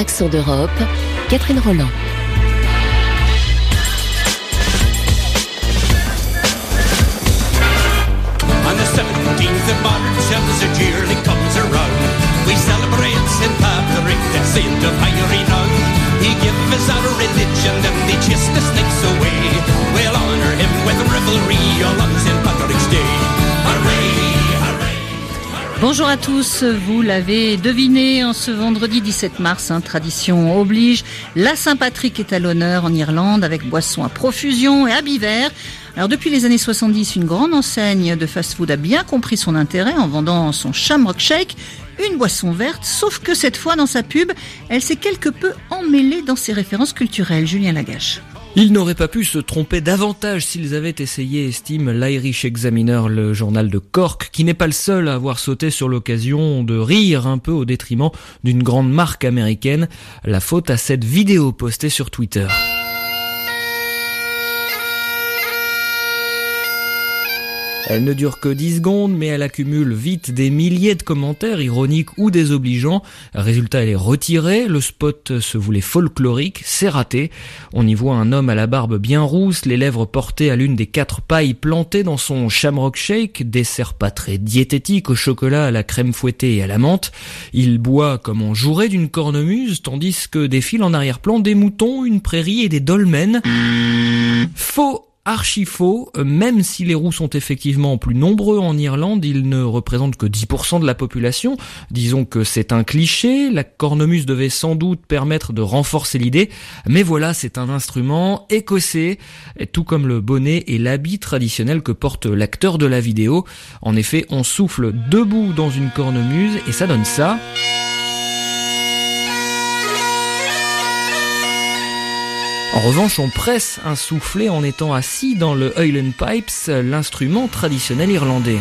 Accent d'Europe, Catherine Roland. On the 17th of March, as the yearly comes around, we celebrate St. Patrick, the saint of high renown. He gave us our religion and he chased the snakes away. We'll honour him with revelry all on St. Patrick's Day. Hooray! Bonjour à tous, vous l'avez deviné, en ce vendredi 17 mars, tradition oblige, la Saint-Patrick est à l'honneur en Irlande avec boissons à profusion et habits verts. Alors depuis les années 70, une grande enseigne de fast-food a bien compris son intérêt en vendant son Shamrock Shake, une boisson verte, sauf que cette fois dans sa pub, elle s'est quelque peu emmêlée dans ses références culturelles. Julien Lagache. Ils n'auraient pas pu se tromper davantage s'ils avaient essayé, estime l'Irish Examiner, le journal de Cork, qui n'est pas le seul à avoir sauté sur l'occasion de rire un peu au détriment d'une grande marque américaine. La faute à cette vidéo postée sur Twitter. Elle ne dure que 10 secondes, mais elle accumule vite des milliers de commentaires ironiques ou désobligeants. Résultat, elle est retirée. Le spot se voulait folklorique, c'est raté. On y voit un homme à la barbe bien rousse, les lèvres portées à l'une des 4 pailles plantées dans son Shamrock Shake, dessert pas très diététique au chocolat, à la crème fouettée et à la menthe. Il boit comme on jouerait d'une cornemuse, tandis que défilent en arrière-plan des moutons, une prairie et des dolmens. Faux! Archi faux, même si les roux sont effectivement plus nombreux en Irlande, ils ne représentent que 10% de la population. Disons que c'est un cliché, la cornemuse devait sans doute permettre de renforcer l'idée, mais voilà, c'est un instrument écossais, tout comme le bonnet et l'habit traditionnel que porte l'acteur de la vidéo. En effet, on souffle debout dans une cornemuse et ça donne ça. En revanche, on presse un soufflet en étant assis dans le Highland Pipes, l'instrument traditionnel irlandais.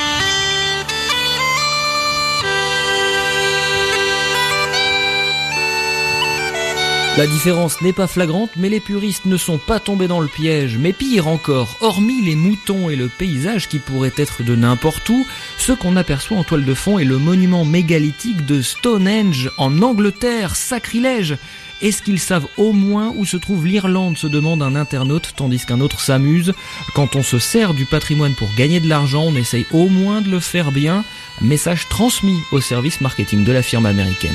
La différence n'est pas flagrante, mais les puristes ne sont pas tombés dans le piège. Mais pire encore, hormis les moutons et le paysage qui pourrait être de n'importe où, ce qu'on aperçoit en toile de fond est le monument mégalithique de Stonehenge en Angleterre, sacrilège. Est-ce qu'ils savent au moins où se trouve l'Irlande, se demande un internaute, tandis qu'un autre s'amuse. Quand on se sert du patrimoine pour gagner de l'argent, on essaye au moins de le faire bien. Message transmis au service marketing de la firme américaine.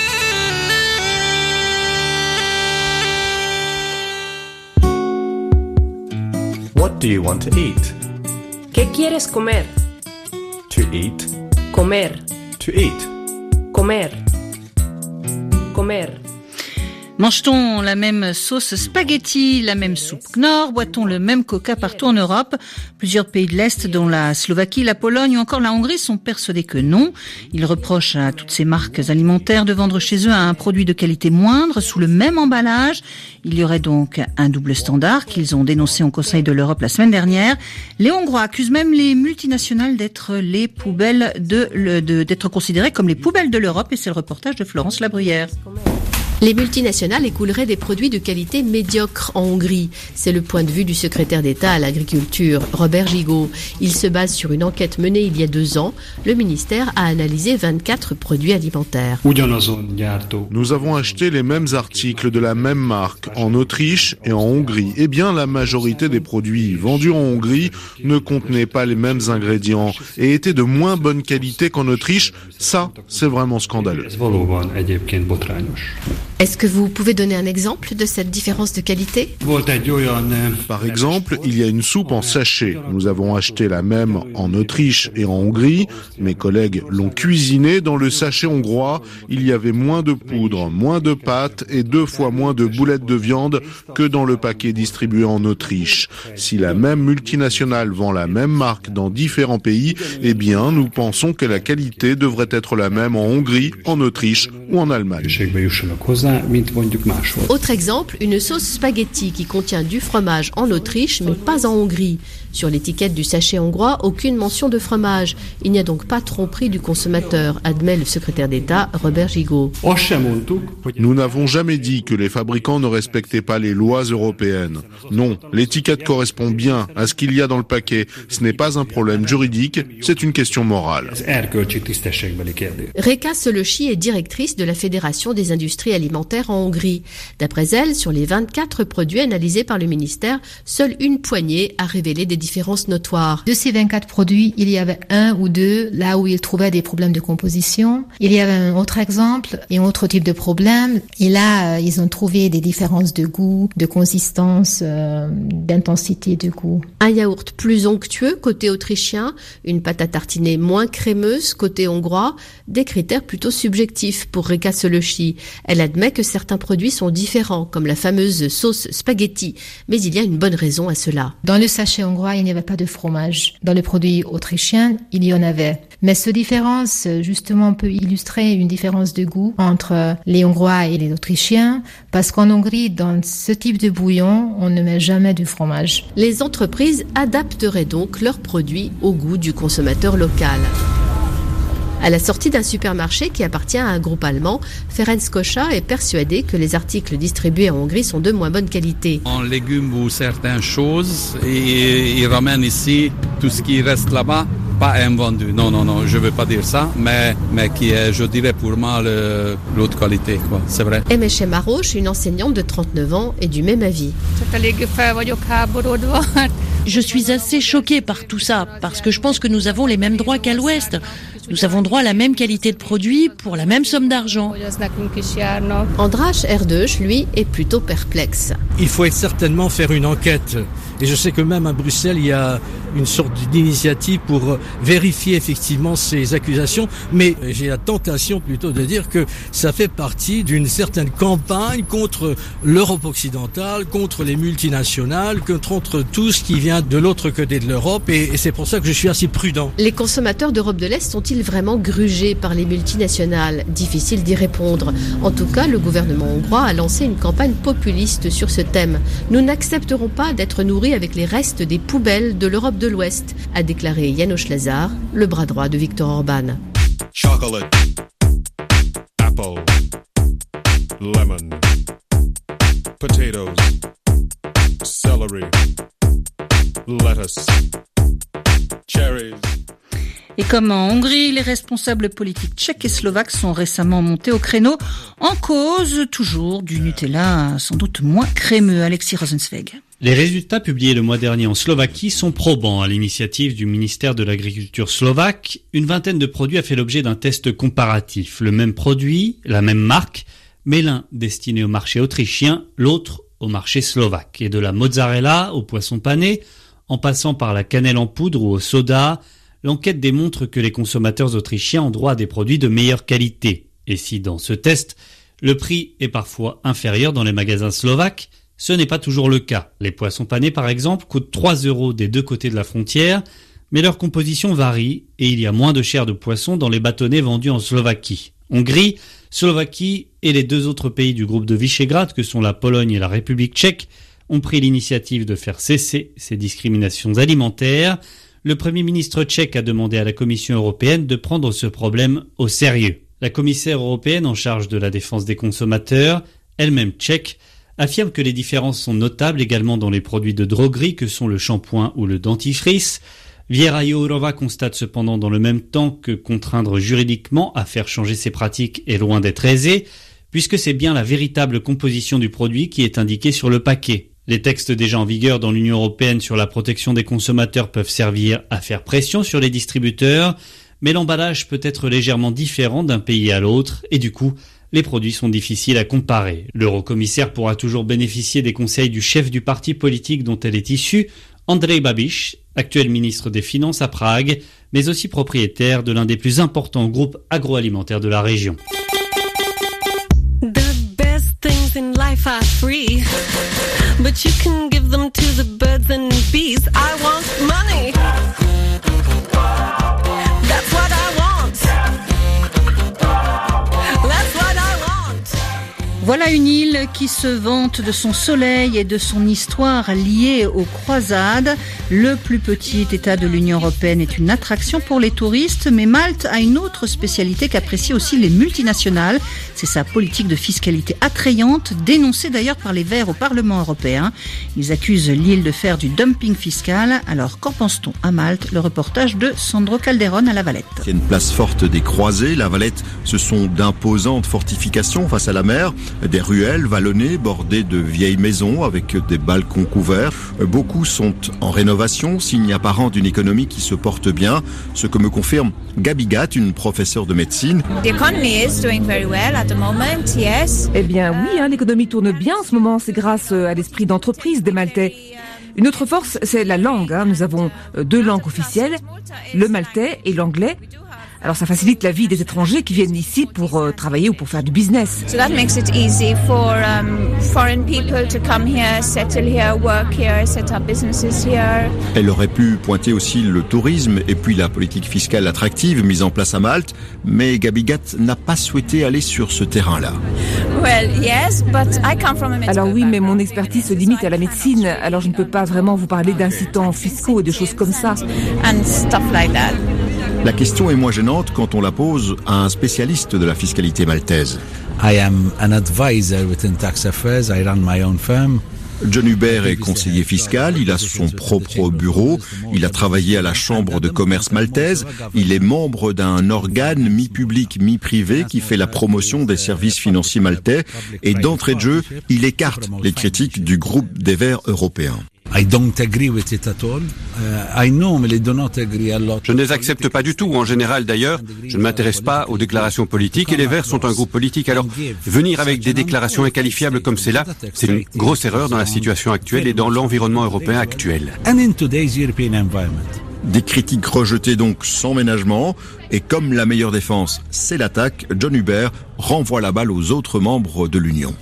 What do you want to eat? ¿Qué quieres comer? To eat. Comer. To eat. Comer. Comer. Mange-t-on la même sauce spaghetti, la même soupe Knorr? Boit-on le même coca partout en Europe? Plusieurs pays de l'Est, dont la Slovaquie, la Pologne ou encore la Hongrie, sont persuadés que non. Ils reprochent à toutes ces marques alimentaires de vendre chez eux un produit de qualité moindre sous le même emballage. Il y aurait donc un double standard qu'ils ont dénoncé au Conseil de l'Europe la semaine dernière. Les Hongrois accusent même les multinationales d'être les poubelles d'être considérées comme les poubelles de l'Europe, et c'est le reportage de Florence Labruyère. Les multinationales écouleraient des produits de qualité médiocre en Hongrie. C'est le point de vue du secrétaire d'État à l'agriculture, Robert Gigot. Il se base sur une enquête menée il y a 2 ans. Le ministère a analysé 24 produits alimentaires. Nous avons acheté les mêmes articles de la même marque en Autriche et en Hongrie. Eh bien, la majorité des produits vendus en Hongrie ne contenaient pas les mêmes ingrédients et étaient de moins bonne qualité qu'en Autriche. Ça, c'est vraiment scandaleux. Est-ce que vous pouvez donner un exemple de cette différence de qualité? Par exemple, il y a une soupe en sachet. Nous avons acheté la même en Autriche et en Hongrie. Mes collègues l'ont cuisinée. Dans le sachet hongrois, il y avait moins de poudre, moins de pâtes et 2 fois moins de boulettes de viande que dans le paquet distribué en Autriche. Si la même multinationale vend la même marque dans différents pays, eh bien, nous pensons que la qualité devrait être la même en Hongrie, en Autriche ou en Allemagne. Autre exemple, une sauce spaghetti qui contient du fromage en Autriche mais pas en Hongrie. Sur l'étiquette du sachet hongrois, aucune mention de fromage. Il n'y a donc pas tromperie du consommateur, admet le secrétaire d'État Robert Gigot. Nous n'avons jamais dit que les fabricants ne respectaient pas les lois européennes. Non, l'étiquette correspond bien à ce qu'il y a dans le paquet. Ce n'est pas un problème juridique, c'est une question morale. Reka Solochi est directrice de la Fédération des industries alimentaires agroalimentaire en Hongrie. D'après elle, sur les 24 produits analysés par le ministère, seule une poignée a révélé des différences notoires. De ces 24 produits, il y avait un ou deux là où ils trouvaient des problèmes de composition. Il y avait un autre exemple et un autre type de problème. Et là, ils ont trouvé des différences de goût, de consistance, d'intensité de goût. Un yaourt plus onctueux côté autrichien, une pâte à tartiner moins crémeuse côté hongrois, des critères plutôt subjectifs pour Reka Szöllősi. Elle admet que certains produits sont différents, comme la fameuse sauce spaghetti, mais il y a une bonne raison à cela. Dans le sachet hongrois, il n'y avait pas de fromage. Dans le produit autrichien, il y en avait. Mais cette différence, justement, peut illustrer une différence de goût entre les Hongrois et les Autrichiens, parce qu'en Hongrie, dans ce type de bouillon, on ne met jamais du fromage. Les entreprises adapteraient donc leurs produits au goût du consommateur local. À la sortie d'un supermarché qui appartient à un groupe allemand, Ferenc Kocsa est persuadé que les articles distribués en Hongrie sont de moins bonne qualité. En légumes ou certaines choses, et ils ramènent ici tout ce qui reste là-bas, pas invendu. Non, je veux pas dire ça, mais qui est, je dirais pour moi, l'autre qualité, quoi. C'est vrai. Emese Maros, une enseignante de 39 ans, est du même avis. Je suis assez choquée par tout ça, parce que je pense que nous avons les mêmes droits qu'à l'Ouest. Nous avons droit à la même qualité de produit pour la même somme d'argent. András Erdős, lui, est plutôt perplexe. Il faut certainement faire une enquête. Et je sais que même à Bruxelles, il y a une sorte d'initiative pour vérifier effectivement ces accusations. Mais j'ai la tentation plutôt de dire que ça fait partie d'une certaine campagne contre l'Europe occidentale, contre les multinationales, contre tout ce qui vient de l'autre côté de l'Europe. Et c'est pour ça que je suis assez prudent. Les consommateurs d'Europe de l'Est sont-ils vraiment grugés par les multinationales ? Difficile d'y répondre. En tout cas, le gouvernement hongrois a lancé une campagne populiste sur ce thème. Nous n'accepterons pas d'être nourris avec les restes des poubelles de l'Europe de l'Ouest, a déclaré János Lázár, le bras droit de Viktor Orbán. Chocolate, apple, lemon, potatoes, celery, lettuce, cherries. Et comme en Hongrie, les responsables politiques tchèques et slovaques sont récemment montés au créneau en cause toujours du Nutella sans doute moins crémeux. Alexis Rosenzweig. Les résultats publiés le mois dernier en Slovaquie sont probants. À l'initiative du ministère de l'Agriculture slovaque, une vingtaine de produits a fait l'objet d'un test comparatif. Le même produit, la même marque, mais l'un destiné au marché autrichien, l'autre au marché slovaque. Et de la mozzarella au poisson pané, en passant par la cannelle en poudre ou au soda, l'enquête démontre que les consommateurs autrichiens ont droit à des produits de meilleure qualité. Et si dans ce test, le prix est parfois inférieur dans les magasins slovaques, ce n'est pas toujours le cas. Les poissons panés, par exemple, coûtent 3 € des deux côtés de la frontière, mais leur composition varie et il y a moins de chair de poisson dans les bâtonnets vendus en Slovaquie. Hongrie, Slovaquie et les deux autres pays du groupe de Visegrad, que sont la Pologne et la République tchèque, ont pris l'initiative de faire cesser ces discriminations alimentaires. Le Premier ministre tchèque a demandé à la Commission européenne de prendre ce problème au sérieux. La commissaire européenne en charge de la défense des consommateurs, elle-même tchèque, affirme que les différences sont notables également dans les produits de droguerie que sont le shampoing ou le dentifrice. Viera Jourova constate cependant dans le même temps que contraindre juridiquement à faire changer ces pratiques est loin d'être aisé, puisque c'est bien la véritable composition du produit qui est indiquée sur le paquet. Les textes déjà en vigueur dans l'Union européenne sur la protection des consommateurs peuvent servir à faire pression sur les distributeurs, mais l'emballage peut être légèrement différent d'un pays à l'autre et du coup, les produits sont difficiles à comparer. L'eurocommissaire pourra toujours bénéficier des conseils du chef du parti politique dont elle est issue, Andrej Babiš, actuel ministre des Finances à Prague, mais aussi propriétaire de l'un des plus importants groupes agroalimentaires de la région. The best things in life are free, but you can give them to the birds and bees. I want money. That's what I want. Voilà une île qui se vante de son soleil et de son histoire liée aux croisades. Le plus petit État de l'Union européenne est une attraction pour les touristes, mais Malte a une autre spécialité qu'apprécient aussi les multinationales. C'est sa politique de fiscalité attrayante, dénoncée d'ailleurs par les Verts au Parlement européen. Ils accusent l'île de faire du dumping fiscal. Alors qu'en pense-t-on à Malte ? Le reportage de Sandro Calderon à La Valette. Il y a une place forte des croisés. La Valette, ce sont d'imposantes fortifications face à la mer. Des ruelles vallonnées bordées de vieilles maisons avec des balcons couverts. Beaucoup sont en rénovation, signe apparent d'une économie qui se porte bien, ce que me confirme Gabi Gatt, une professeure de médecine. Eh bien oui, l'économie tourne bien en ce moment, c'est grâce à l'esprit d'entreprise des Maltais. Une autre force, c'est la langue. Nous avons 2 langues officielles, le maltais et l'anglais. Alors ça facilite la vie des étrangers qui viennent ici pour travailler ou pour faire du business. So that makes it easy for foreign people to come here, settle here, work here, set up businesses here. Elle aurait pu pointer aussi le tourisme et puis la politique fiscale attractive mise en place à Malte, mais Gabi Gatt n'a pas souhaité aller sur ce terrain-là. Well, yes, but I come from a medical Alors oui, mais mon expertise se limite à la médecine, alors je ne peux pas vraiment vous parler d'incitants fiscaux et de choses comme ça. And stuff like that. La question est moins gênante quand on la pose à un spécialiste de la fiscalité maltaise. I am an advisor within tax affairs. I run my own firm. John Hubert est conseiller fiscal, il a son propre bureau, il a travaillé à la Chambre de commerce maltaise, il est membre d'un organe mi-public, mi-privé qui fait la promotion des services financiers maltais et d'entrée de jeu, il écarte les critiques du groupe des Verts européens. I don't agree with it at all. I normally do not agree a lot. Je ne les accepte pas du tout. En général, d'ailleurs, je ne m'intéresse pas aux déclarations politiques et les Verts sont un groupe politique. Alors, venir avec des déclarations inqualifiables comme celle-là, c'est une grosse erreur dans la situation actuelle et dans l'environnement européen actuel. And in today's European environment. Des critiques rejetées donc sans ménagement, et comme la meilleure défense, c'est l'attaque, John Hubert renvoie la balle aux autres membres de l'Union.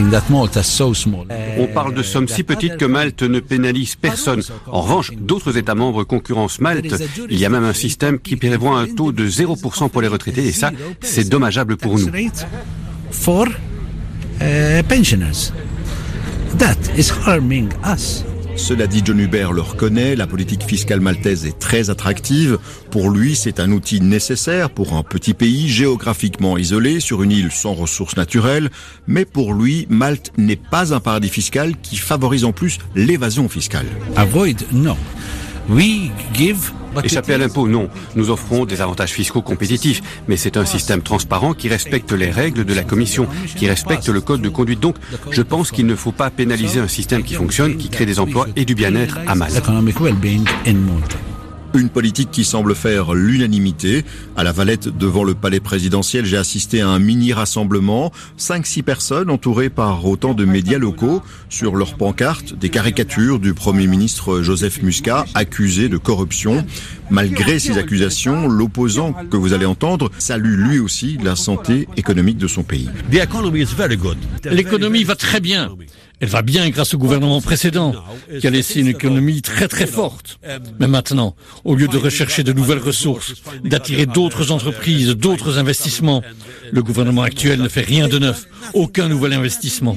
On parle de sommes si petites que Malte ne pénalise personne. En revanche, d'autres États membres concurrencent Malte. Il y a même un système qui prévoit un taux de 0% pour les retraités, et ça, c'est dommageable pour nous. For pensioners. That is harming us. Cela dit, John Hubert le reconnaît, la politique fiscale maltaise est très attractive. Pour lui, c'est un outil nécessaire pour un petit pays géographiquement isolé sur une île sans ressources naturelles. Mais pour lui, Malte n'est pas un paradis fiscal qui favorise en plus l'évasion fiscale. Avoid, no. We give... Échapper à l'impôt, non. Nous offrons des avantages fiscaux compétitifs, mais c'est un système transparent qui respecte les règles de la Commission, qui respecte le code de conduite. Donc, je pense qu'il ne faut pas pénaliser un système qui fonctionne, qui crée des emplois et du bien-être à Malte. Une politique qui semble faire l'unanimité. À la Valette, devant le palais présidentiel, j'ai assisté à un mini-rassemblement. 5-6 personnes entourées par autant de médias locaux. Sur leurs pancartes, des caricatures du Premier ministre Joseph Muscat, accusé de corruption. Malgré ces accusations, l'opposant que vous allez entendre salue lui aussi la santé économique de son pays. L'économie va très bien. Elle va bien grâce au gouvernement précédent, qui a laissé une économie très très forte. Mais maintenant, au lieu de rechercher de nouvelles ressources, d'attirer d'autres entreprises, d'autres investissements, le gouvernement actuel ne fait rien de neuf, aucun nouvel investissement.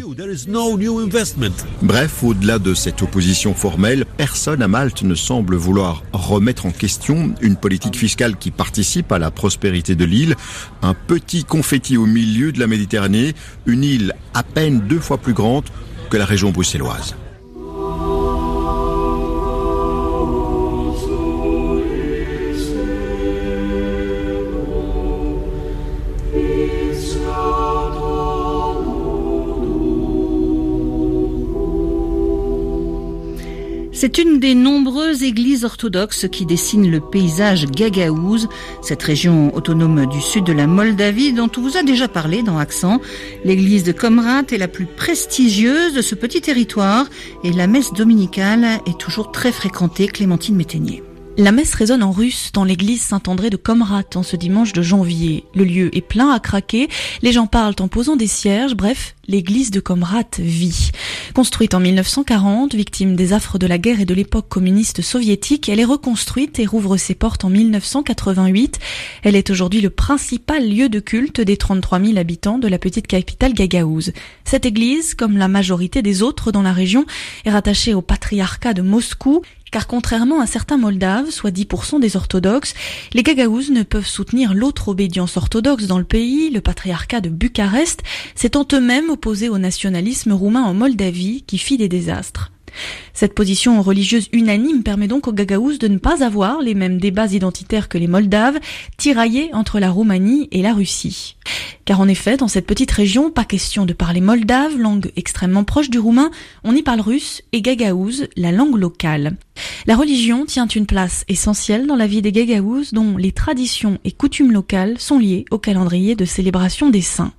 Bref, au-delà de cette opposition formelle, personne à Malte ne semble vouloir remettre en question une politique fiscale qui participe à la prospérité de l'île. Un petit confetti au milieu de la Méditerranée, une île à peine 2 fois plus grande que la région bruxelloise. C'est une des nombreuses églises orthodoxes qui dessinent le paysage Gagaouze, cette région autonome du sud de la Moldavie dont on vous a déjà parlé dans Accent. L'église de Comrat est la plus prestigieuse de ce petit territoire et la messe dominicale est toujours très fréquentée. Clémentine Métainier. La messe résonne en russe dans l'église Saint-André de Comrat en ce dimanche de janvier. Le lieu est plein à craquer, les gens parlent en posant des cierges, bref, l'église de Comrat vit. Construite en 1940, victime des affres de la guerre et de l'époque communiste soviétique, elle est reconstruite et rouvre ses portes en 1988. Elle est aujourd'hui le principal lieu de culte des 33 000 habitants de la petite capitale Gagaouze. Cette église, comme la majorité des autres dans la région, est rattachée au patriarcat de Moscou. Car contrairement à certains Moldaves, soit 10% des orthodoxes, les Gagaouzes ne peuvent soutenir l'autre obédience orthodoxe dans le pays, le patriarcat de Bucarest, s'étant eux-mêmes opposés au nationalisme roumain en Moldavie qui fit des désastres. Cette position religieuse unanime permet donc aux Gagaouzes de ne pas avoir les mêmes débats identitaires que les Moldaves, tiraillés entre la Roumanie et la Russie. Car en effet, dans cette petite région, pas question de parler moldave, langue extrêmement proche du roumain, on y parle russe et gagaouze, la langue locale. La religion tient une place essentielle dans la vie des gagaouzes, dont les traditions et coutumes locales sont liées au calendrier de célébration des saints.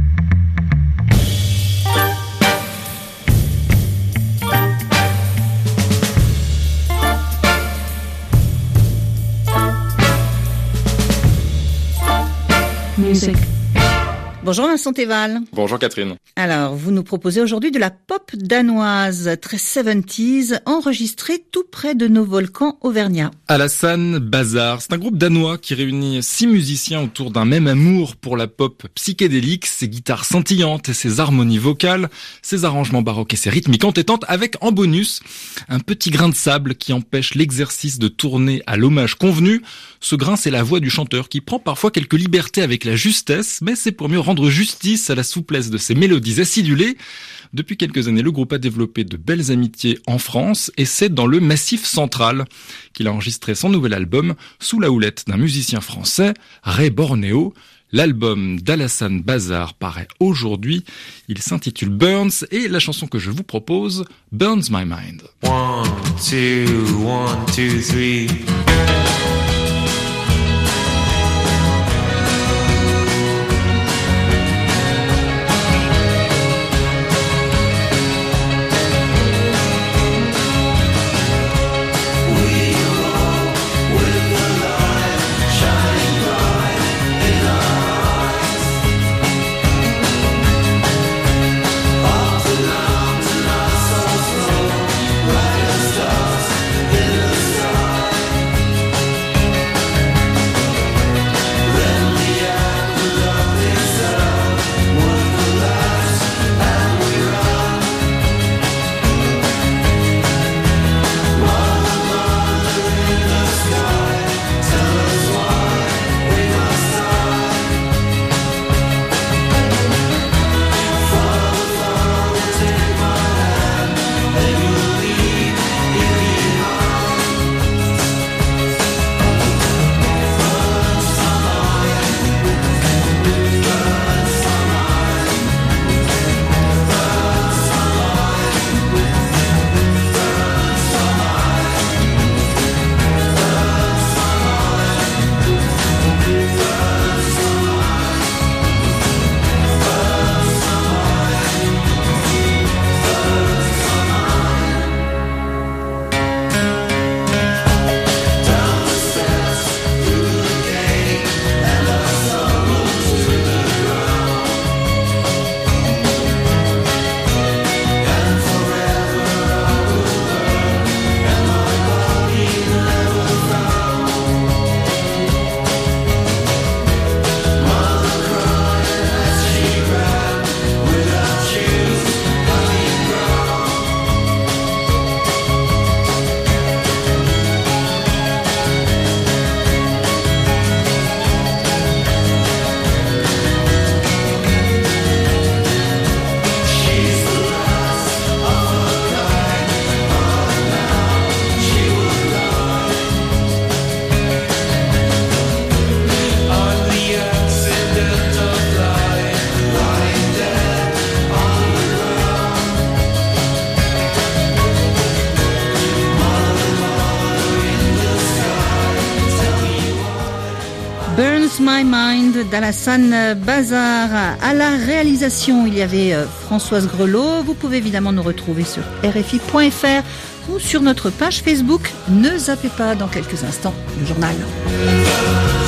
Music. Bonjour Vincent Théval. Bonjour Catherine. Alors, vous nous proposez aujourd'hui de la pop danoise, très 70s, enregistrée tout près de nos volcans auvergnats. Alassane Bazar, c'est un groupe danois qui réunit 6 musiciens autour d'un même amour pour la pop psychédélique, ses guitares scintillantes et ses harmonies vocales, ses arrangements baroques et ses rythmiques entêtantes, avec en bonus un petit grain de sable qui empêche l'exercice de tourner à l'hommage convenu. Ce grain, c'est la voix du chanteur qui prend parfois quelques libertés avec la justesse, mais c'est pour mieux rendre justice à la souplesse de ses mélodies acidulées. Depuis quelques années, le groupe a développé de belles amitiés en France et c'est dans le Massif Central qu'il a enregistré son nouvel album sous la houlette d'un musicien français, Ray Bornéo. L'album d'Alassane Bazar paraît aujourd'hui. Il s'intitule Burns et la chanson que je vous propose, Burns My Mind. 1, 2, 1, 2, 3. Burns My Mind d'Alassane Bazar. À la réalisation, il y avait Françoise Grelot. Vous pouvez évidemment nous retrouver sur rfi.fr ou sur notre page Facebook. Ne zappez pas, dans quelques instants, le journal.